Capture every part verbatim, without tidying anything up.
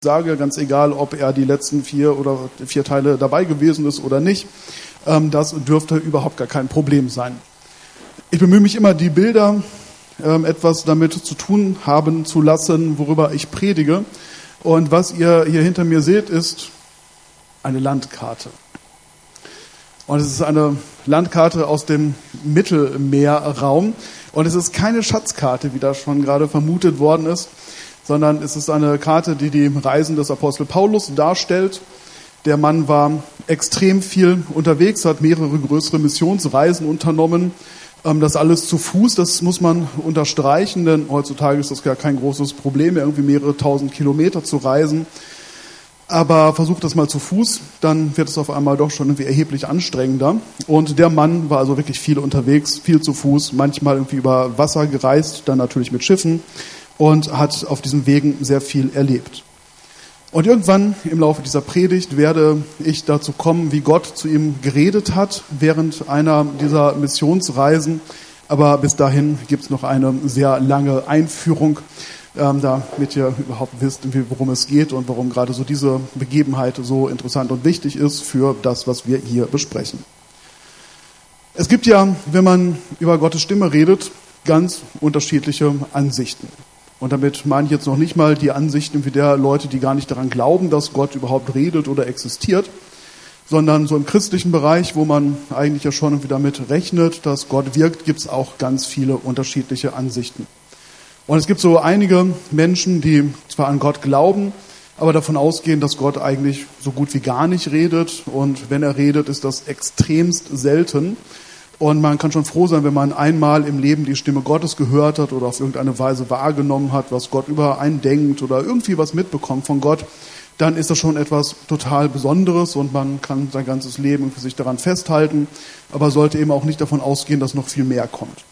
sage, ganz egal, ob er die letzten vier oder vier Teile dabei gewesen ist oder nicht. Das dürfte überhaupt gar kein Problem sein. Ich bemühe mich immer, die Bilder etwas damit zu tun haben zu lassen, worüber ich predige. Und was ihr hier hinter mir seht, ist eine Landkarte. Und es ist eine Landkarte aus dem Mittelmeerraum. Und es ist keine Schatzkarte, wie da schon gerade vermutet worden ist, sondern es ist eine Karte, die die Reisen des Apostel Paulus darstellt. Der Mann war extrem viel unterwegs, hat mehrere größere Missionsreisen unternommen. Das alles zu Fuß, das muss man unterstreichen, denn heutzutage ist das ja kein großes Problem, irgendwie mehrere tausend Kilometer zu reisen. Aber versucht das mal zu Fuß, dann wird es auf einmal doch schon irgendwie erheblich anstrengender. Und der Mann war also wirklich viel unterwegs, viel zu Fuß, manchmal irgendwie über Wasser gereist, dann natürlich mit Schiffen und hat auf diesen Wegen sehr viel erlebt. Und irgendwann im Laufe dieser Predigt werde ich dazu kommen, wie Gott zu ihm geredet hat während einer dieser Missionsreisen. Aber bis dahin gibt es noch eine sehr lange Einführung, ähm, damit ihr überhaupt wisst, worum es geht und warum gerade so diese Begebenheit so interessant und wichtig ist für das, was wir hier besprechen. Es gibt ja, wenn man über Gottes Stimme redet, ganz unterschiedliche Ansichten. Und damit meine ich jetzt noch nicht mal die Ansichten wie der Leute, die gar nicht daran glauben, dass Gott überhaupt redet oder existiert, sondern so im christlichen Bereich, wo man eigentlich ja schon irgendwie damit rechnet, dass Gott wirkt, gibt es auch ganz viele unterschiedliche Ansichten. Und es gibt so einige Menschen, die zwar an Gott glauben, aber davon ausgehen, dass Gott eigentlich so gut wie gar nicht redet. Und wenn er redet, ist das extremst selten. Und man kann schon froh sein, wenn man einmal im Leben die Stimme Gottes gehört hat oder auf irgendeine Weise wahrgenommen hat, was Gott über einen denkt oder irgendwie was mitbekommt von Gott, dann ist das schon etwas total Besonderes und man kann sein ganzes Leben für sich daran festhalten, aber sollte eben auch nicht davon ausgehen, dass noch viel mehr kommt.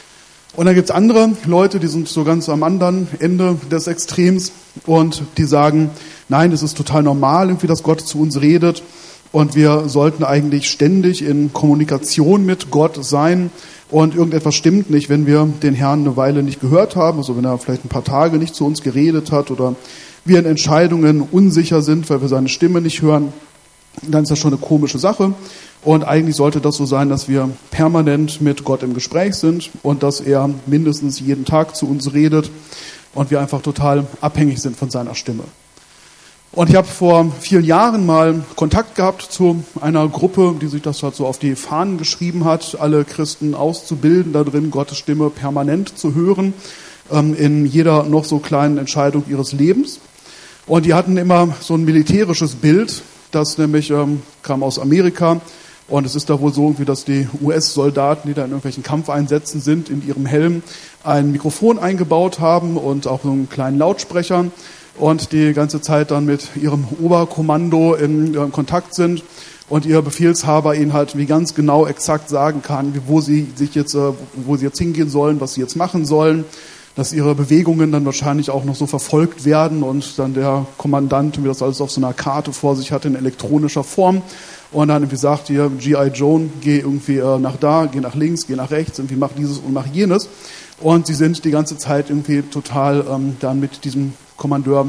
Und dann gibt es andere Leute, die sind so ganz am anderen Ende des Extrems und die sagen, nein, es ist total normal, irgendwie, dass Gott zu uns redet. Und wir sollten eigentlich ständig in Kommunikation mit Gott sein. Und irgendetwas stimmt nicht, wenn wir den Herrn eine Weile nicht gehört haben, also wenn er vielleicht ein paar Tage nicht zu uns geredet hat oder wir in Entscheidungen unsicher sind, weil wir seine Stimme nicht hören, dann ist das schon eine komische Sache. Und eigentlich sollte das so sein, dass wir permanent mit Gott im Gespräch sind und dass er mindestens jeden Tag zu uns redet und wir einfach total abhängig sind von seiner Stimme. Und ich habe vor vielen Jahren mal Kontakt gehabt zu einer Gruppe, die sich das halt so auf die Fahnen geschrieben hat, alle Christen auszubilden, da drin Gottes Stimme permanent zu hören, ähm, in jeder noch so kleinen Entscheidung ihres Lebens. Und die hatten immer so ein militärisches Bild, das nämlich ähm, kam aus Amerika. Und es ist da wohl so, irgendwie, dass die U S-Soldaten, die da in irgendwelchen Kampfeinsätzen sind, in ihrem Helm ein Mikrofon eingebaut haben und auch so einen kleinen Lautsprecher. Und die ganze Zeit dann mit ihrem Oberkommando in äh, Kontakt sind und ihr Befehlshaber ihnen halt wie ganz genau exakt sagen kann, wie, wo sie sich jetzt, äh, wo sie jetzt hingehen sollen, was sie jetzt machen sollen, dass ihre Bewegungen dann wahrscheinlich auch noch so verfolgt werden und dann der Kommandant, wie das alles auf so einer Karte vor sich hat in elektronischer Form und dann irgendwie sagt hier, G I Joe, geh irgendwie äh, nach da, geh nach links, geh nach rechts, irgendwie mach dieses und mach jenes. Und sie sind die ganze Zeit irgendwie total ähm, dann mit diesem Kommandeur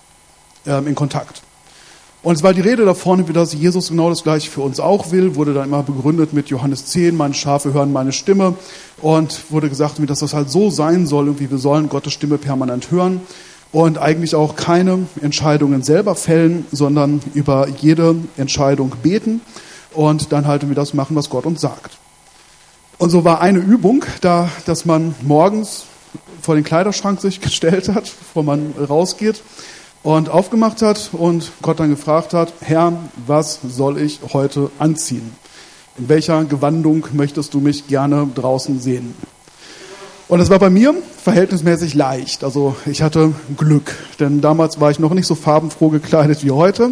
ähm, in Kontakt. Und es war die Rede davon, wie das Jesus genau das Gleiche für uns auch will, wurde dann immer begründet mit Johannes zehn, meine Schafe hören meine Stimme und wurde gesagt, wie dass das halt so sein soll, irgendwie wir sollen Gottes Stimme permanent hören und eigentlich auch keine Entscheidungen selber fällen, sondern über jede Entscheidung beten und dann halt irgendwie das machen, was Gott uns sagt. Und so war eine Übung da, dass man morgens vor den Kleiderschrank sich gestellt hat, bevor man rausgeht und aufgemacht hat und Gott dann gefragt hat, Herr, was soll ich heute anziehen? In welcher Gewandung möchtest du mich gerne draußen sehen? Und das war bei mir verhältnismäßig leicht. Also ich hatte Glück, denn damals war ich noch nicht so farbenfroh gekleidet wie heute.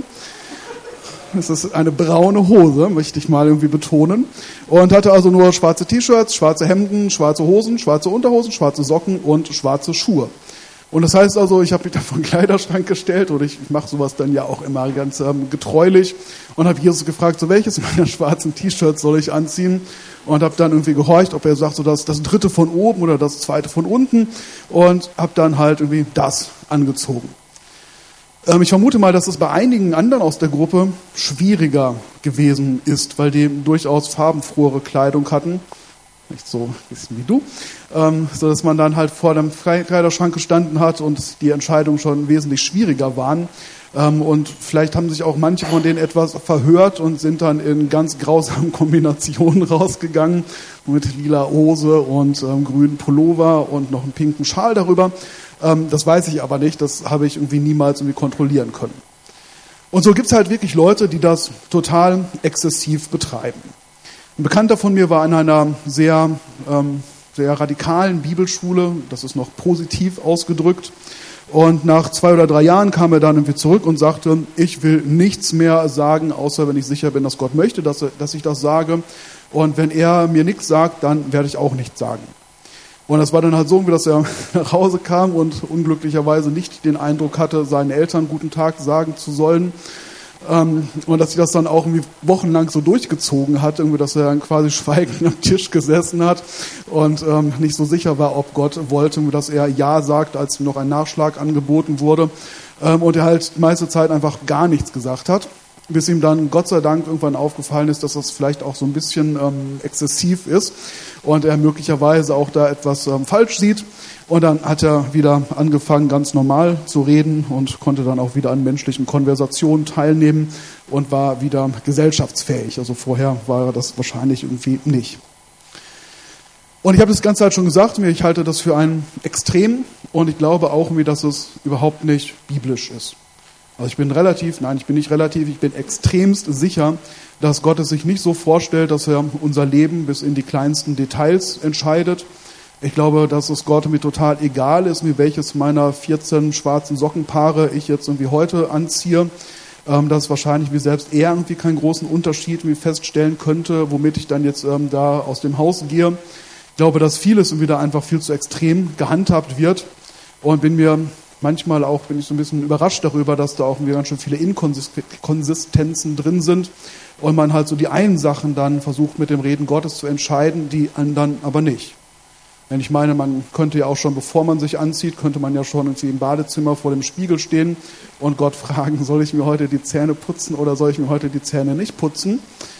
Es ist eine braune Hose, möchte ich mal irgendwie betonen. Und hatte also nur schwarze T-Shirts, schwarze Hemden, schwarze Hosen, schwarze Unterhosen, schwarze Socken und schwarze Schuhe. Und das heißt also, ich habe mich da vor den Kleiderschrank gestellt und ich, ich mache sowas dann ja auch immer ganz ähm, getreulich und habe Jesus gefragt, so welches meiner schwarzen T-Shirts soll ich anziehen? Und habe dann irgendwie gehorcht, ob er sagt, so das, das dritte von oben oder das zweite von unten und habe dann halt irgendwie das angezogen. Ähm, ich vermute mal, dass es bei einigen anderen aus der Gruppe schwieriger gewesen ist, weil die durchaus farbenfrohere Kleidung hatten. Nicht so ein bisschen wie du. Ähm, so dass man dann halt vor dem Kleiderschrank gestanden hat und die Entscheidungen schon wesentlich schwieriger waren. Ähm, und vielleicht haben sich auch manche von denen etwas verhört und sind dann in ganz grausamen Kombinationen rausgegangen mit lila Hose und ähm, grünen Pullover und noch einen pinken Schal darüber. Ähm, das weiß ich aber nicht, das habe ich irgendwie niemals irgendwie kontrollieren können. Und so gibt es halt wirklich Leute, die das total exzessiv betreiben. Ein Bekannter von mir war in einer sehr, ähm, sehr radikalen Bibelschule, das ist noch positiv ausgedrückt. Und nach zwei oder drei Jahren kam er dann irgendwie zurück und sagte, ich will nichts mehr sagen, außer wenn ich sicher bin, dass Gott möchte, dass, er, dass ich das sage. Und wenn er mir nichts sagt, dann werde ich auch nichts sagen. Und das war dann halt so, dass er nach Hause kam und unglücklicherweise nicht den Eindruck hatte, seinen Eltern guten Tag sagen zu sollen. Ähm, und dass sich das dann auch irgendwie wochenlang so durchgezogen hat, irgendwie, dass er dann quasi schweigend am Tisch gesessen hat und ähm, nicht so sicher war, ob Gott wollte, dass er Ja sagt, als ihm noch ein Nachschlag angeboten wurde. Ähm, und er halt die meiste Zeit einfach gar nichts gesagt hat, bis ihm dann Gott sei Dank irgendwann aufgefallen ist, dass das vielleicht auch so ein bisschen ähm, exzessiv ist und er möglicherweise auch da etwas ähm, falsch sieht. Und dann hat er wieder angefangen, ganz normal zu reden und konnte dann auch wieder an menschlichen Konversationen teilnehmen und war wieder gesellschaftsfähig. Also vorher war er das wahrscheinlich irgendwie nicht. Und ich habe das ganze Zeit schon gesagt, ich halte das für ein Extrem und ich glaube auch, dass es überhaupt nicht biblisch ist. Also ich bin relativ, nein, ich bin nicht relativ, ich bin extremst sicher, dass Gott es sich nicht so vorstellt, dass er unser Leben bis in die kleinsten Details entscheidet. Ich glaube, dass es Gott mir total egal ist, wie welches meiner vierzehn schwarzen Sockenpaare ich jetzt irgendwie heute anziehe. Ähm, dass wahrscheinlich wie selbst er irgendwie keinen großen Unterschied irgendwie feststellen könnte, womit ich dann jetzt ähm, da aus dem Haus gehe. Ich glaube, dass vieles irgendwie da einfach viel zu extrem gehandhabt wird und bin mir manchmal auch, bin ich so ein bisschen überrascht darüber, dass da auch irgendwie ganz schön viele Inkonsistenzen drin sind und man halt so die einen Sachen dann versucht mit dem Reden Gottes zu entscheiden, die anderen aber nicht. Wenn ich meine, man könnte ja auch schon, bevor man sich anzieht, könnte man ja schon irgendwie im Badezimmer vor dem Spiegel stehen und Gott fragen, soll ich mir heute die Zähne putzen oder soll ich mir heute die Zähne nicht putzen?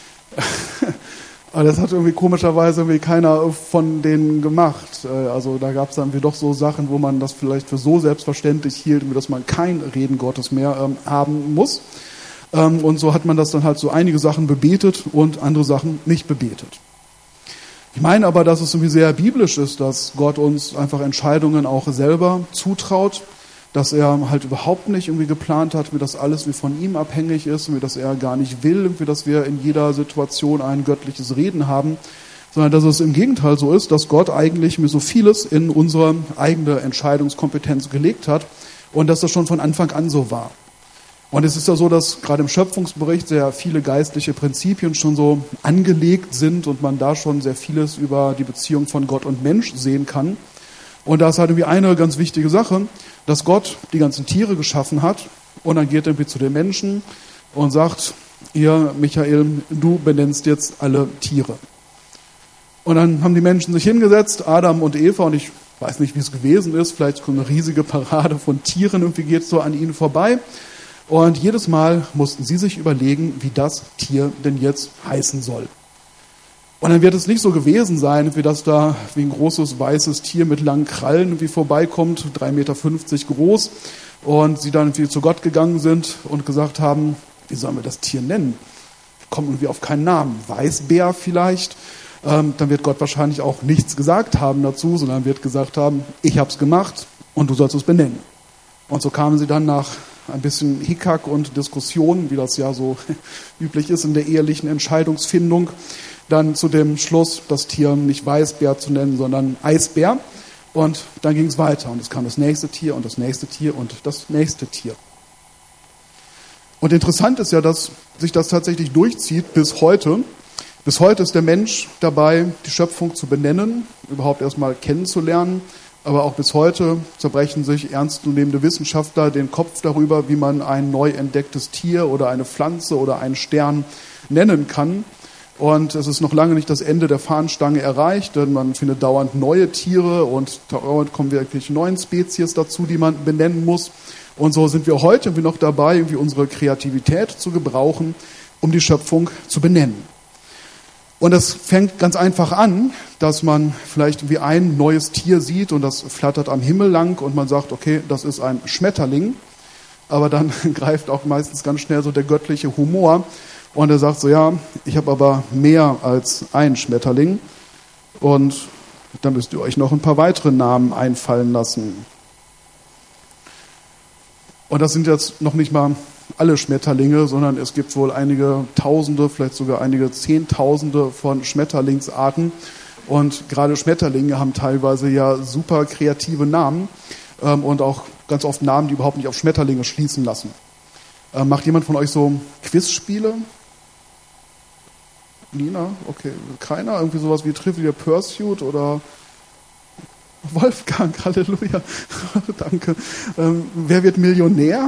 Aber das hat irgendwie komischerweise irgendwie keiner von denen gemacht. Also da gab es dann wie doch so Sachen, wo man das vielleicht für so selbstverständlich hielt, dass man kein Reden Gottes mehr ähm, haben muss. Ähm, und so hat man das dann halt so einige Sachen bebetet und andere Sachen nicht bebetet. Ich meine aber, dass es irgendwie sehr biblisch ist, dass Gott uns einfach Entscheidungen auch selber zutraut, dass er halt überhaupt nicht irgendwie geplant hat, wie das alles wie von ihm abhängig ist, wie dass er gar nicht will, wie dass wir in jeder Situation ein göttliches Reden haben, sondern dass es im Gegenteil so ist, dass Gott eigentlich mir so vieles in unsere eigene Entscheidungskompetenz gelegt hat und dass das schon von Anfang an so war. Und es ist ja so, dass gerade im Schöpfungsbericht sehr viele geistliche Prinzipien schon so angelegt sind und man da schon sehr vieles über die Beziehung von Gott und Mensch sehen kann. Und da ist halt irgendwie eine ganz wichtige Sache, dass Gott die ganzen Tiere geschaffen hat und dann geht er irgendwie zu den Menschen und sagt, hier Michael, du benennst jetzt alle Tiere. Und dann haben die Menschen sich hingesetzt, Adam und Eva, und ich weiß nicht, wie es gewesen ist, vielleicht so eine riesige Parade von Tieren, irgendwie geht es so an ihnen vorbei. Und jedes Mal mussten sie sich überlegen, wie das Tier denn jetzt heißen soll. Und dann wird es nicht so gewesen sein, wie das da wie ein großes weißes Tier mit langen Krallen irgendwie vorbeikommt, drei Meter fünfzig groß, und sie dann irgendwie zu Gott gegangen sind und gesagt haben, wie sollen wir das Tier nennen? Kommen irgendwie auf keinen Namen. Weißbär vielleicht. Ähm, dann wird Gott wahrscheinlich auch nichts gesagt haben dazu, sondern wird gesagt haben, ich hab's gemacht und du sollst es benennen. Und so kamen sie dann nach ein bisschen Hickhack und Diskussion, wie das ja so üblich ist in der ehelichen Entscheidungsfindung, dann zu dem Schluss, das Tier nicht Weißbär zu nennen, sondern Eisbär. Und dann ging es weiter und es kam das nächste Tier und das nächste Tier und das nächste Tier. Und interessant ist ja, dass sich das tatsächlich durchzieht bis heute. Bis heute ist der Mensch dabei, die Schöpfung zu benennen, überhaupt erstmal kennenzulernen. Aber auch bis heute zerbrechen sich ernstzunehmende Wissenschaftler den Kopf darüber, wie man ein neu entdecktes Tier oder eine Pflanze oder einen Stern nennen kann. Und es ist noch lange nicht das Ende der Fahnenstange erreicht, denn man findet dauernd neue Tiere und dauernd kommen wirklich neue Spezies dazu, die man benennen muss. Und so sind wir heute irgendwie noch dabei, irgendwie unsere Kreativität zu gebrauchen, um die Schöpfung zu benennen. Und das fängt ganz einfach an, dass man vielleicht irgendwie ein neues Tier sieht und das flattert am Himmel lang und man sagt, okay, das ist ein Schmetterling. Aber dann greift auch meistens ganz schnell so der göttliche Humor und er sagt so, ja, ich habe aber mehr als ein Schmetterling und dann müsst ihr euch noch ein paar weitere Namen einfallen lassen. Und das sind jetzt noch nicht mal alle Schmetterlinge, sondern es gibt wohl einige Tausende, vielleicht sogar einige Zehntausende von Schmetterlingsarten. Und gerade Schmetterlinge haben teilweise ja super kreative Namen ähm, und auch ganz oft Namen, die überhaupt nicht auf Schmetterlinge schließen lassen. Ähm, macht jemand von euch so Quizspiele? Nina? Okay, keiner? Irgendwie sowas wie Trivial Pursuit oder Wolfgang? Halleluja. Danke. Ähm, wer wird Millionär?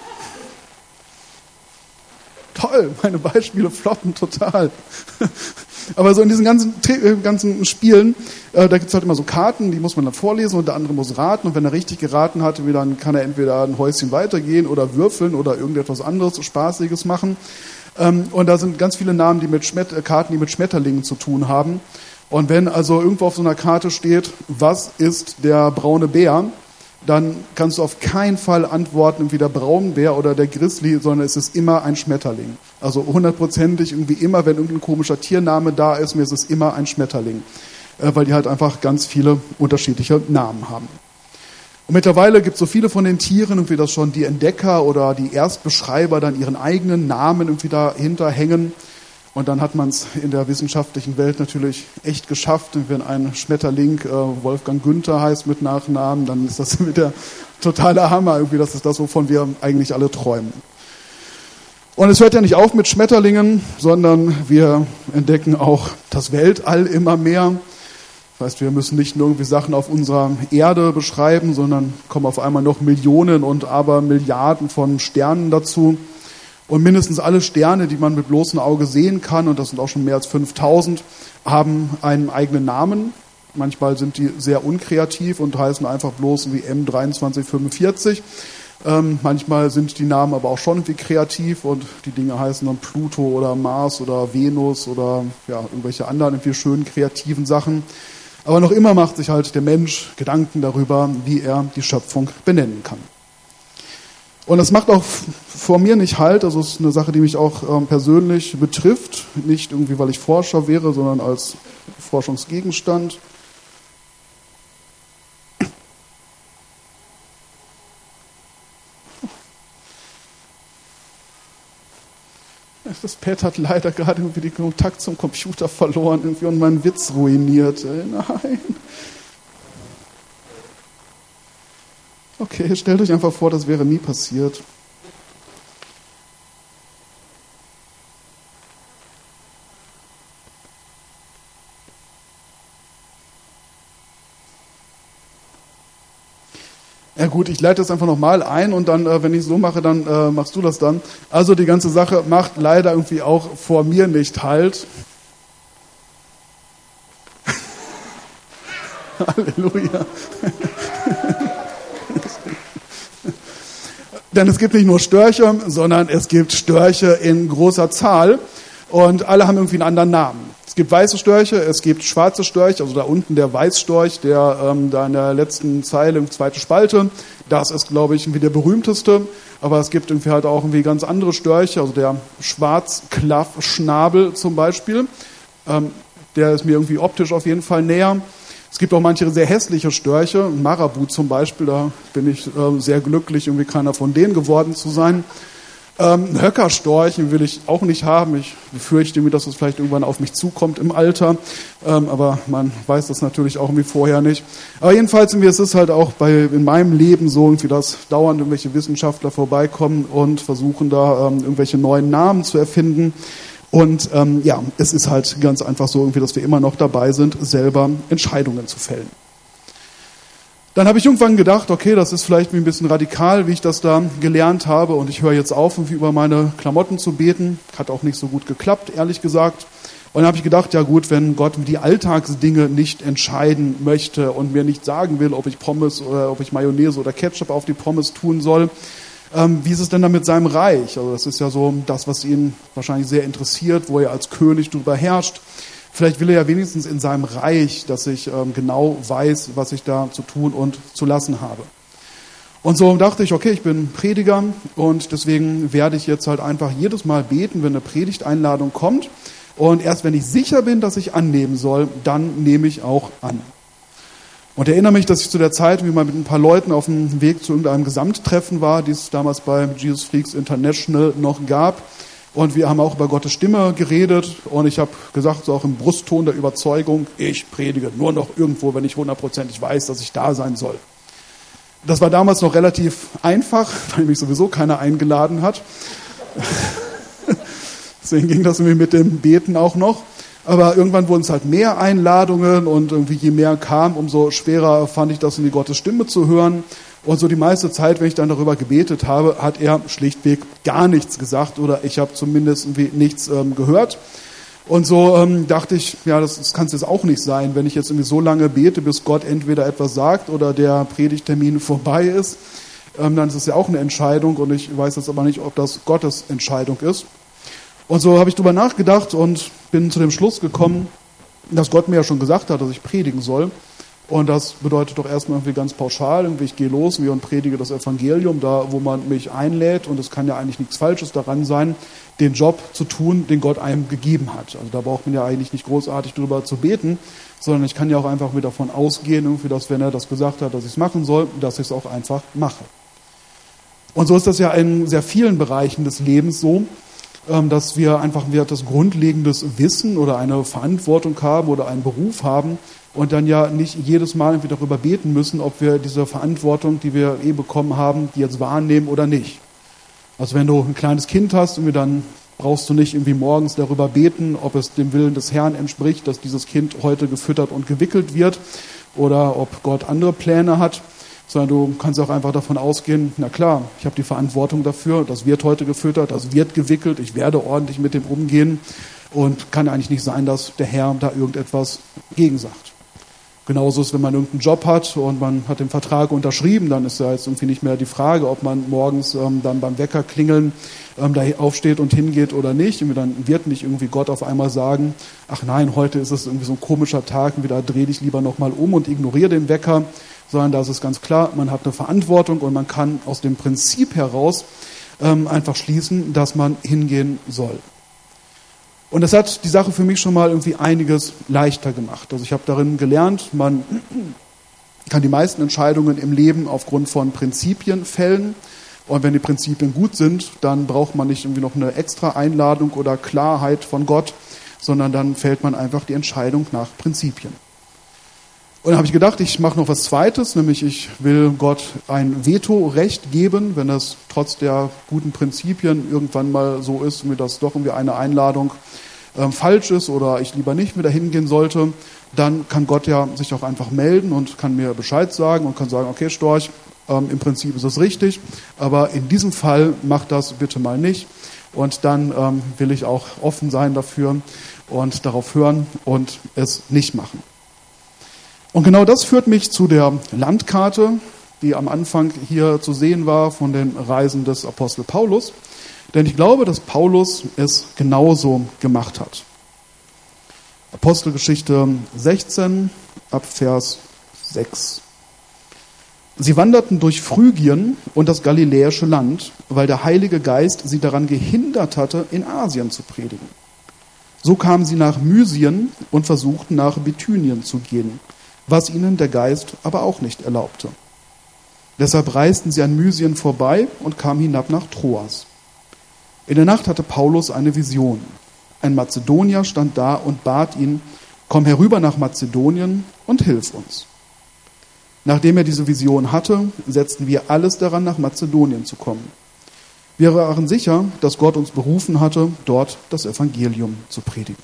Toll, meine Beispiele floppen total. Aber so in diesen ganzen, ganzen Spielen, äh, da gibt es halt immer so Karten, die muss man dann vorlesen und der andere muss raten. Und wenn er richtig geraten hat, dann kann er entweder ein Häuschen weitergehen oder würfeln oder irgendetwas anderes Spaßiges machen. Ähm, und da sind ganz viele Namen, die mit Schmet- äh, Karten, die mit Schmetterlingen zu tun haben. Und wenn also irgendwo auf so einer Karte steht, was ist der braune Bär, dann kannst du auf keinen Fall antworten wie der Braunbär oder der Grizzly, sondern es ist immer ein Schmetterling. Also hundertprozentig irgendwie immer, wenn irgendein komischer Tiername da ist, mir ist es immer ein Schmetterling. Äh, weil die halt einfach ganz viele unterschiedliche Namen haben. Und mittlerweile gibt es so viele von den Tieren, irgendwie, dass schon die Entdecker oder die Erstbeschreiber dann ihren eigenen Namen irgendwie dahinter hängen. Und dann hat man es in der wissenschaftlichen Welt natürlich echt geschafft. Und wenn ein Schmetterling äh, Wolfgang Günther heißt mit Nachnamen, dann ist das wieder totaler Hammer. Irgendwie, das ist das, wovon wir eigentlich alle träumen. Und es hört ja nicht auf mit Schmetterlingen, sondern wir entdecken auch das Weltall immer mehr. Das heißt, wir müssen nicht nur irgendwie Sachen auf unserer Erde beschreiben, sondern kommen auf einmal noch Millionen und aber Milliarden von Sternen dazu. Und mindestens alle Sterne, die man mit bloßem Auge sehen kann, und das sind auch schon mehr als fünftausend, haben einen eigenen Namen. Manchmal sind die sehr unkreativ und heißen einfach bloß wie M dreiundzwanzig fünfundvierzig. Ähm, manchmal sind die Namen aber auch schon irgendwie kreativ und die Dinge heißen dann Pluto oder Mars oder Venus oder ja, irgendwelche anderen irgendwie schönen kreativen Sachen. Aber noch immer macht sich halt der Mensch Gedanken darüber, wie er die Schöpfung benennen kann. Und das macht auch vor mir nicht halt, also es ist eine Sache, die mich auch ähm, persönlich betrifft, nicht irgendwie, weil ich Forscher wäre, sondern als Forschungsgegenstand. Das Pad hat leider gerade irgendwie den Kontakt zum Computer verloren irgendwie und meinen Witz ruiniert. Ey, nein. Okay, stellt euch einfach vor, das wäre nie passiert. Ja gut, ich leite das einfach nochmal ein und dann, äh, wenn ich es so mache, dann äh, machst du das dann. Also die ganze Sache macht leider irgendwie auch vor mir nicht halt. Halleluja. Denn es gibt nicht nur Störche, sondern es gibt Störche in großer Zahl und alle haben irgendwie einen anderen Namen. Es gibt weiße Störche, es gibt schwarze Störche, also da unten der Weißstorch, der ähm, da in der letzten Zeile, zweite Spalte, das ist, glaube ich, irgendwie der berühmteste. Aber es gibt irgendwie halt auch irgendwie ganz andere Störche, also der Schwarzklaffschnabel zum Beispiel, ähm, der ist mir irgendwie optisch auf jeden Fall näher. Es gibt auch manche sehr hässliche Störche, Marabu zum Beispiel, da bin ich äh, sehr glücklich, irgendwie keiner von denen geworden zu sein. Ähm, Höckerstorchen will ich auch nicht haben. Ich befürchte mir, dass es vielleicht irgendwann auf mich zukommt im Alter. Ähm, aber man weiß das natürlich auch irgendwie vorher nicht. Aber jedenfalls irgendwie, es ist halt auch bei, in meinem Leben so, irgendwie, dass dauernd irgendwelche Wissenschaftler vorbeikommen und versuchen da ähm, irgendwelche neuen Namen zu erfinden. Und ähm, ja, es ist halt ganz einfach so, irgendwie, dass wir immer noch dabei sind, selber Entscheidungen zu fällen. Dann habe ich irgendwann gedacht, okay, das ist vielleicht ein bisschen radikal, wie ich das da gelernt habe. Und ich höre jetzt auf, irgendwie über meine Klamotten zu beten. Hat auch nicht so gut geklappt, ehrlich gesagt. Und dann habe ich gedacht, ja gut, wenn Gott die Alltagsdinge nicht entscheiden möchte und mir nicht sagen will, ob ich Pommes oder ob ich Mayonnaise oder Ketchup auf die Pommes tun soll, ähm, wie ist es denn dann mit seinem Reich? Also das ist ja so das, was ihn wahrscheinlich sehr interessiert, wo er als König drüber herrscht. Vielleicht will er ja wenigstens in seinem Reich, dass ich ähm, genau weiß, was ich da zu tun und zu lassen habe. Und so dachte ich, okay, ich bin Prediger und deswegen werde ich jetzt halt einfach jedes Mal beten, wenn eine Predigteinladung kommt. Und erst wenn ich sicher bin, dass ich annehmen soll, dann nehme ich auch an. Und ich erinnere mich, dass ich zu der Zeit wie mal mit ein paar Leuten auf dem Weg zu irgendeinem Gesamttreffen war, die es damals bei Jesus Freaks International noch gab. Und wir haben auch über Gottes Stimme geredet. Und ich habe gesagt, so auch im Brustton der Überzeugung, ich predige nur noch irgendwo, wenn ich hundertprozentig weiß, dass ich da sein soll. Das war damals noch relativ einfach, weil mich sowieso keiner eingeladen hat. Deswegen ging das irgendwie mit dem Beten auch noch. Aber irgendwann wurden es halt mehr Einladungen und irgendwie je mehr kam, umso schwerer fand ich das, irgendwie Gottes Stimme zu hören. Und so die meiste Zeit, wenn ich dann darüber gebetet habe, hat er schlichtweg gar nichts gesagt oder ich habe zumindest irgendwie nichts ähm, gehört. Und so ähm, dachte ich, ja, das, das kann es jetzt auch nicht sein, wenn ich jetzt irgendwie so lange bete, bis Gott entweder etwas sagt oder der Predigttermin vorbei ist. Ähm, dann ist es ja auch eine Entscheidung und ich weiß jetzt aber nicht, ob das Gottes Entscheidung ist. Und so habe ich drüber nachgedacht und bin zu dem Schluss gekommen, dass Gott mir ja schon gesagt hat, dass ich predigen soll. Und das bedeutet doch erstmal irgendwie ganz pauschal, irgendwie ich gehe los und predige das Evangelium, da wo man mich einlädt. Und es kann ja eigentlich nichts Falsches daran sein, den Job zu tun, den Gott einem gegeben hat. Also da braucht man ja eigentlich nicht großartig drüber zu beten, sondern ich kann ja auch einfach mit davon ausgehen, irgendwie, dass wenn er das gesagt hat, dass ich es machen soll, dass ich es auch einfach mache. Und so ist das ja in sehr vielen Bereichen des Lebens so, dass wir einfach das grundlegendes Wissen oder eine Verantwortung haben oder einen Beruf haben und dann ja nicht jedes Mal irgendwie darüber beten müssen, ob wir diese Verantwortung, die wir eh bekommen haben, die jetzt wahrnehmen oder nicht. Also wenn du ein kleines Kind hast, irgendwie dann brauchst du nicht irgendwie morgens darüber beten, ob es dem Willen des Herrn entspricht, dass dieses Kind heute gefüttert und gewickelt wird oder ob Gott andere Pläne hat. Sondern du kannst auch einfach davon ausgehen, na klar, ich habe die Verantwortung dafür, das wird heute gefüttert, das wird gewickelt, ich werde ordentlich mit dem umgehen und kann eigentlich nicht sein, dass der Herr da irgendetwas gegen sagt. Genauso ist, wenn man irgendeinen Job hat und man hat den Vertrag unterschrieben, dann ist ja jetzt irgendwie nicht mehr die Frage, ob man morgens ähm, dann beim Wecker klingeln ähm, da aufsteht und hingeht oder nicht. Und dann wird nicht irgendwie Gott auf einmal sagen, ach nein, heute ist es irgendwie so ein komischer Tag und wieder dreh dich lieber nochmal um und ignoriere den Wecker. Sondern da ist es ganz klar, man hat eine Verantwortung und man kann aus dem Prinzip heraus ähm, einfach schließen, dass man hingehen soll. Und das hat die Sache für mich schon mal irgendwie einiges leichter gemacht. Also ich habe darin gelernt, man kann die meisten Entscheidungen im Leben aufgrund von Prinzipien fällen. Und wenn die Prinzipien gut sind, dann braucht man nicht irgendwie noch eine extra Einladung oder Klarheit von Gott, sondern dann fällt man einfach die Entscheidung nach Prinzipien. Und dann habe ich gedacht, ich mache noch was Zweites, nämlich ich will Gott ein Vetorecht geben, wenn es trotz der guten Prinzipien irgendwann mal so ist, mir das doch irgendwie eine Einladung äh, falsch ist oder ich lieber nicht mehr dahin gehen sollte, dann kann Gott ja sich auch einfach melden und kann mir Bescheid sagen und kann sagen, okay Storch, ähm, im Prinzip ist es richtig, aber in diesem Fall mach das bitte mal nicht. Und dann ähm, will ich auch offen sein dafür und darauf hören und es nicht machen. Und genau das führt mich zu der Landkarte, die am Anfang hier zu sehen war von den Reisen des Apostel Paulus. Denn ich glaube, dass Paulus es genauso gemacht hat. Apostelgeschichte sechzehn, ab Vers sechs. Sie wanderten durch Phrygien und das galiläische Land, weil der Heilige Geist sie daran gehindert hatte, in Asien zu predigen. So kamen sie nach Mysien und versuchten nach Bithynien zu gehen, was ihnen der Geist aber auch nicht erlaubte. Deshalb reisten sie an Mysien vorbei und kamen hinab nach Troas. In der Nacht hatte Paulus eine Vision. Ein Mazedonier stand da und bat ihn, komm herüber nach Mazedonien und hilf uns. Nachdem er diese Vision hatte, setzten wir alles daran, nach Mazedonien zu kommen. Wir waren sicher, dass Gott uns berufen hatte, dort das Evangelium zu predigen.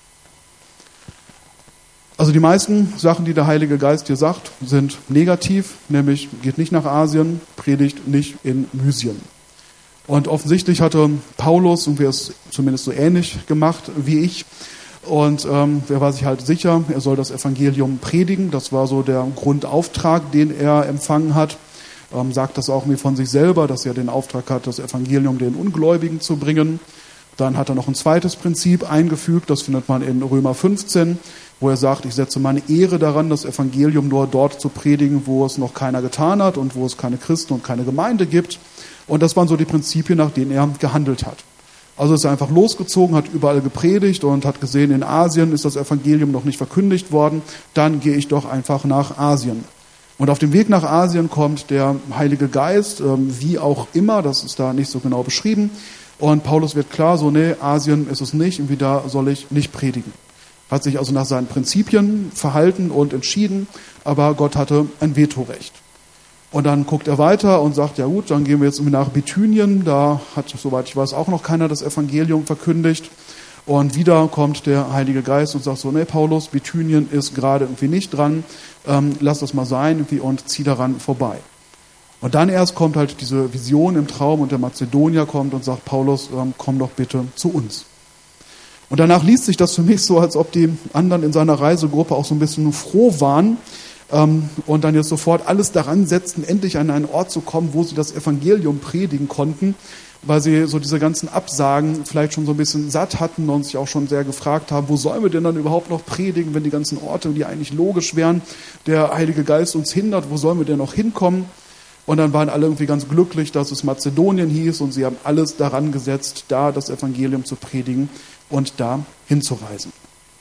Also die meisten Sachen, die der Heilige Geist hier sagt, sind negativ, nämlich geht nicht nach Asien, predigt nicht in Mysien. Und offensichtlich hatte Paulus, und wir es zumindest so ähnlich gemacht wie ich, Und ähm, er war sich halt sicher, er soll das Evangelium predigen. Das war so der Grundauftrag, den er empfangen hat. Ähm, sagt das auch mir von sich selber, dass er den Auftrag hat, das Evangelium den Ungläubigen zu bringen. Dann hat er noch ein zweites Prinzip eingefügt, das findet man in Römer fünfzehn, wo er sagt, ich setze meine Ehre daran, das Evangelium nur dort zu predigen, wo es noch keiner getan hat und wo es keine Christen und keine Gemeinde gibt. Und das waren so die Prinzipien, nach denen er gehandelt hat. Also ist er einfach losgezogen, hat überall gepredigt und hat gesehen, in Asien ist das Evangelium noch nicht verkündigt worden, dann gehe ich doch einfach nach Asien. Und auf dem Weg nach Asien kommt der Heilige Geist, wie auch immer, das ist da nicht so genau beschrieben. Und Paulus wird klar, so, nee, Asien ist es nicht, irgendwie da soll ich nicht predigen. Hat sich also nach seinen Prinzipien verhalten und entschieden, aber Gott hatte ein Vetorecht. Und dann guckt er weiter und sagt, ja gut, dann gehen wir jetzt irgendwie nach Bithynien, da hat, soweit ich weiß, auch noch keiner das Evangelium verkündigt. Und wieder kommt der Heilige Geist und sagt so, nee, Paulus, Bithynien ist gerade irgendwie nicht dran, ähm, lass das mal sein irgendwie und zieh daran vorbei. Und dann erst kommt halt diese Vision im Traum und der Mazedonier kommt und sagt, Paulus, ähm, komm doch bitte zu uns. Und danach liest sich das für mich so, als ob die anderen in seiner Reisegruppe auch so ein bisschen froh waren ähm, und dann jetzt sofort alles daran setzten, endlich an einen Ort zu kommen, wo sie das Evangelium predigen konnten, weil sie so diese ganzen Absagen vielleicht schon so ein bisschen satt hatten und sich auch schon sehr gefragt haben, wo sollen wir denn dann überhaupt noch predigen, wenn die ganzen Orte, die eigentlich logisch wären, der Heilige Geist uns hindert, wo sollen wir denn noch hinkommen? Und dann waren alle irgendwie ganz glücklich, dass es Mazedonien hieß und sie haben alles daran gesetzt, da das Evangelium zu predigen und da hinzureisen.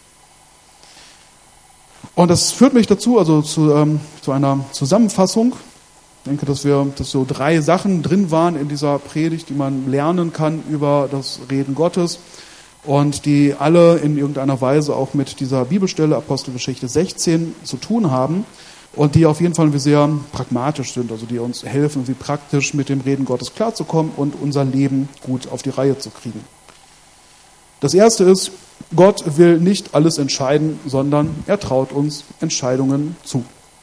Und das führt mich dazu, also zu, ähm, zu einer Zusammenfassung. Ich denke, dass wir, dass so drei Sachen drin waren in dieser Predigt, die man lernen kann über das Reden Gottes und die alle in irgendeiner Weise auch mit dieser Bibelstelle Apostelgeschichte sechzehn zu tun haben. Und die auf jeden Fall sehr pragmatisch sind, also die uns helfen, wie praktisch mit dem Reden Gottes klarzukommen und unser Leben gut auf die Reihe zu kriegen. Das erste ist, Gott will nicht alles entscheiden, sondern er traut uns Entscheidungen zu.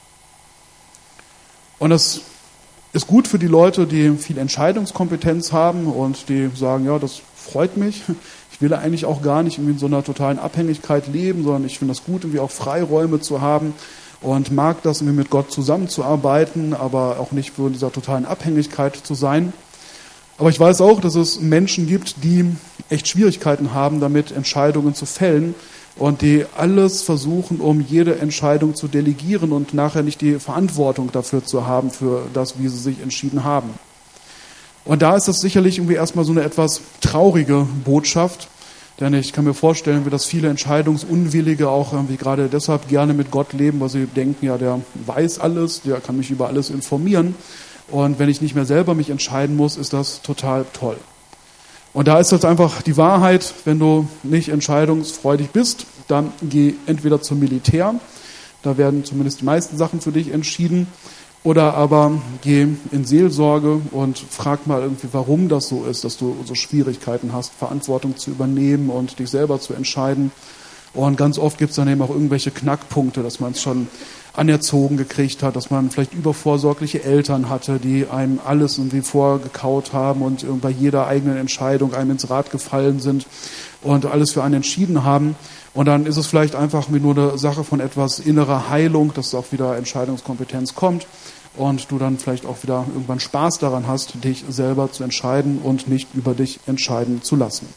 Und das ist gut für die Leute, die viel Entscheidungskompetenz haben und die sagen, ja, das freut mich. Ich will eigentlich auch gar nicht in so einer totalen Abhängigkeit leben, sondern ich finde das gut, irgendwie auch Freiräume zu haben. Und mag das, mit Gott zusammenzuarbeiten, aber auch nicht für dieser totalen Abhängigkeit zu sein. Aber ich weiß auch, dass es Menschen gibt, die echt Schwierigkeiten haben, damit Entscheidungen zu fällen und die alles versuchen, um jede Entscheidung zu delegieren und nachher nicht die Verantwortung dafür zu haben, für das, wie sie sich entschieden haben. Und da ist das sicherlich irgendwie erstmal so eine etwas traurige Botschaft. Denn ich kann mir vorstellen, wie das viele Entscheidungsunwillige auch irgendwie gerade deshalb gerne mit Gott leben, weil sie denken, ja, der weiß alles, der kann mich über alles informieren. Und wenn ich nicht mehr selber mich entscheiden muss, ist das total toll. Und da ist das einfach die Wahrheit, wenn du nicht entscheidungsfreudig bist, dann geh entweder zum Militär, da werden zumindest die meisten Sachen für dich entschieden, oder aber geh in Seelsorge und frag mal irgendwie, warum das so ist, dass du so Schwierigkeiten hast, Verantwortung zu übernehmen und dich selber zu entscheiden. Und ganz oft gibt es dann eben auch irgendwelche Knackpunkte, dass man es schon anerzogen gekriegt hat, dass man vielleicht übervorsorgliche Eltern hatte, die einem alles irgendwie vorgekaut haben und bei jeder eigenen Entscheidung einem ins Rad gefallen sind und alles für einen entschieden haben. Und dann ist es vielleicht einfach nur eine Sache von etwas innerer Heilung, dass auch wieder Entscheidungskompetenz kommt und du dann vielleicht auch wieder irgendwann Spaß daran hast, dich selber zu entscheiden und nicht über dich entscheiden zu lassen.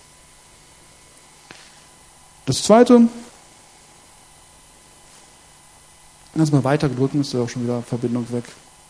Das Zweite, kannst du mal weiter gedrücken, ist ja auch schon wieder Verbindung weg.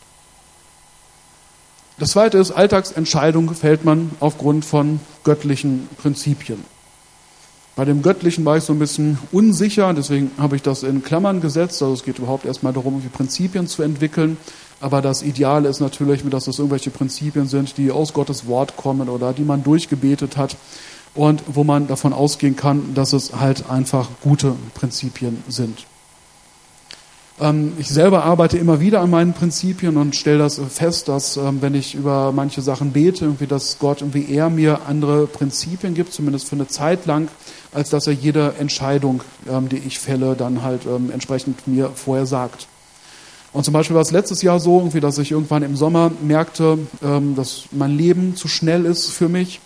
Das Zweite ist, Alltagsentscheidung fällt man aufgrund von göttlichen Prinzipien. Bei dem Göttlichen war ich so ein bisschen unsicher, deswegen habe ich das in Klammern gesetzt. Also es geht überhaupt erstmal darum, wie Prinzipien zu entwickeln. Aber das Ideale ist natürlich, dass das irgendwelche Prinzipien sind, die aus Gottes Wort kommen oder die man durchgebetet hat und wo man davon ausgehen kann, dass es halt einfach gute Prinzipien sind. Ich selber arbeite immer wieder an meinen Prinzipien und stelle das fest, dass wenn ich über manche Sachen bete, irgendwie, dass Gott irgendwie eher mir andere Prinzipien gibt, zumindest für eine Zeit lang, als dass er jede Entscheidung, die ich fälle, dann halt entsprechend mir vorher sagt. Und zum Beispiel war es letztes Jahr so, irgendwie, dass ich irgendwann im Sommer merkte, dass mein Leben zu schnell ist für mich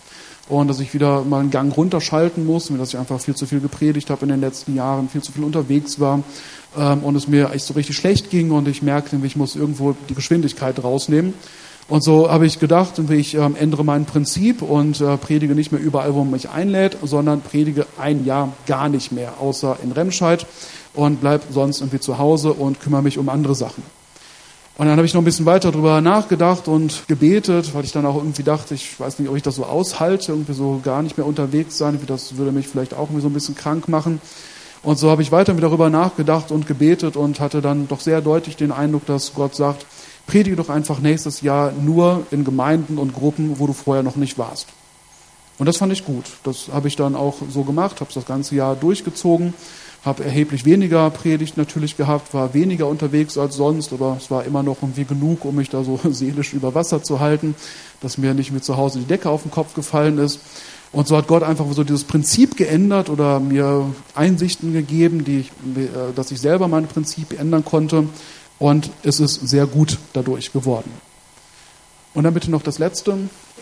und dass ich wieder mal einen Gang runterschalten muss, dass ich einfach viel zu viel gepredigt habe in den letzten Jahren, viel zu viel unterwegs war ähm, und es mir echt so richtig schlecht ging und ich merkte, ich muss irgendwo die Geschwindigkeit rausnehmen. Und so habe ich gedacht, ich ähm, ändere mein Prinzip und äh, predige nicht mehr überall, wo man mich einlädt, sondern predige ein Jahr gar nicht mehr, außer in Remscheid und bleib sonst irgendwie zu Hause und kümmere mich um andere Sachen. Und dann habe ich noch ein bisschen weiter drüber nachgedacht und gebetet, weil ich dann auch irgendwie dachte, ich weiß nicht, ob ich das so aushalte, irgendwie so gar nicht mehr unterwegs sein, das würde mich vielleicht auch irgendwie so ein bisschen krank machen. Und so habe ich weiter darüber nachgedacht und gebetet und hatte dann doch sehr deutlich den Eindruck, dass Gott sagt, predige doch einfach nächstes Jahr nur in Gemeinden und Gruppen, wo du vorher noch nicht warst. Und das fand ich gut. Das habe ich dann auch so gemacht, habe es das ganze Jahr durchgezogen, habe erheblich weniger Predigt natürlich gehabt, war weniger unterwegs als sonst, aber es war immer noch irgendwie genug, um mich da so seelisch über Wasser zu halten, dass mir nicht mit zu Hause die Decke auf den Kopf gefallen ist. Und so hat Gott einfach so dieses Prinzip geändert oder mir Einsichten gegeben, die ich, dass ich selber mein Prinzip ändern konnte. Und es ist sehr gut dadurch geworden. Und dann bitte noch das Letzte.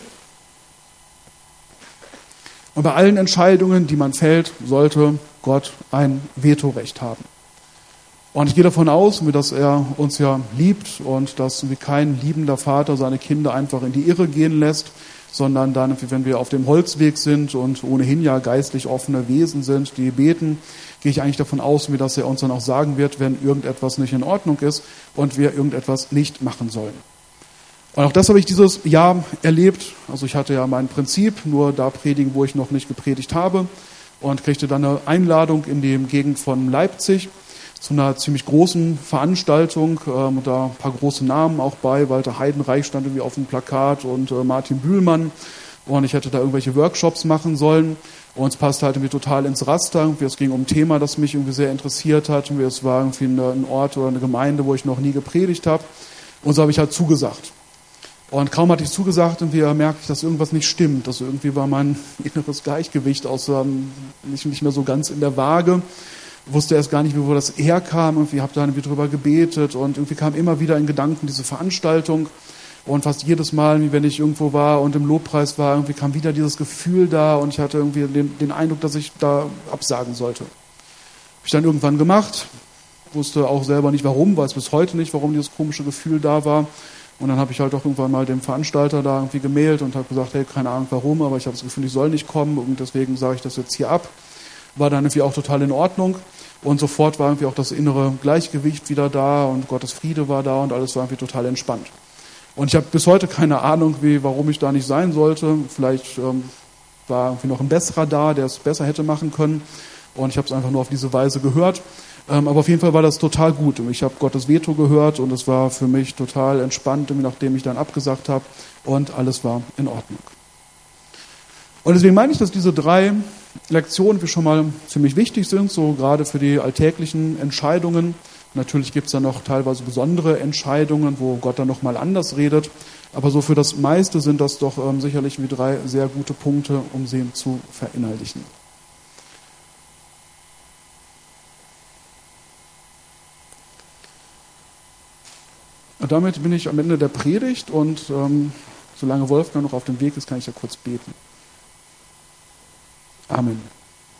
Und bei allen Entscheidungen, die man fällt, sollte Gott ein Vetorecht haben. Und ich gehe davon aus, dass er uns ja liebt und dass wie kein liebender Vater seine Kinder einfach in die Irre gehen lässt, sondern dann, wenn wir auf dem Holzweg sind und ohnehin ja geistlich offene Wesen sind, die beten, gehe ich eigentlich davon aus, dass er uns dann auch sagen wird, wenn irgendetwas nicht in Ordnung ist und wir irgendetwas nicht machen sollen. Und auch das habe ich dieses Jahr erlebt. Also ich hatte ja mein Prinzip, nur da predigen, wo ich noch nicht gepredigt habe, und kriegte dann eine Einladung in die Gegend von Leipzig zu einer ziemlich großen Veranstaltung, ähm, da ein paar große Namen auch bei. Walter Heidenreich stand irgendwie auf dem Plakat und äh, Martin Bühlmann. Und ich hätte da irgendwelche Workshops machen sollen. Und es passte halt irgendwie total ins Raster. Es ging um ein Thema, das mich irgendwie sehr interessiert hat. Es war irgendwie ein Ort oder eine Gemeinde, wo ich noch nie gepredigt habe. Und so habe ich halt zugesagt. Und kaum hatte ich zugesagt, irgendwie merkte ich, dass irgendwas nicht stimmt. Also irgendwie war mein inneres Gleichgewicht aus, ähm, nicht, nicht mehr so ganz in der Waage. Wusste erst gar nicht, wo das herkam. Irgendwie habe da irgendwie drüber gebetet und irgendwie kam immer wieder in Gedanken diese Veranstaltung. Und fast jedes Mal, wenn ich irgendwo war und im Lobpreis war, irgendwie kam wieder dieses Gefühl da und ich hatte irgendwie den, den Eindruck, dass ich da absagen sollte. Habe ich dann irgendwann gemacht, wusste auch selber nicht warum, weiß bis heute nicht, warum dieses komische Gefühl da war. Und dann habe ich halt auch irgendwann mal dem Veranstalter da irgendwie gemailt und habe gesagt, hey, keine Ahnung warum, aber ich habe das Gefühl, ich soll nicht kommen und deswegen sage ich das jetzt hier ab. War dann irgendwie auch total in Ordnung. Und sofort war irgendwie auch das innere Gleichgewicht wieder da und Gottes Friede war da und alles war irgendwie total entspannt. Und ich habe bis heute keine Ahnung, wie, warum ich da nicht sein sollte. Vielleicht ähm, war irgendwie noch ein besserer da, der es besser hätte machen können. Und ich habe es einfach nur auf diese Weise gehört. Ähm, aber auf jeden Fall war das total gut. Und ich habe Gottes Veto gehört und es war für mich total entspannt, nachdem ich dann abgesagt habe. Und alles war in Ordnung. Und deswegen meine ich, dass diese drei Lektionen für schon mal ziemlich wichtig sind, so gerade für die alltäglichen Entscheidungen. Natürlich gibt es da noch teilweise besondere Entscheidungen, wo Gott dann nochmal anders redet. Aber so für das meiste sind das doch ähm, sicherlich wie drei sehr gute Punkte, um sie zu verinnerlichen. Und damit bin ich am Ende der Predigt und ähm, solange Wolfgang noch auf dem Weg ist, kann ich ja kurz beten. Amen.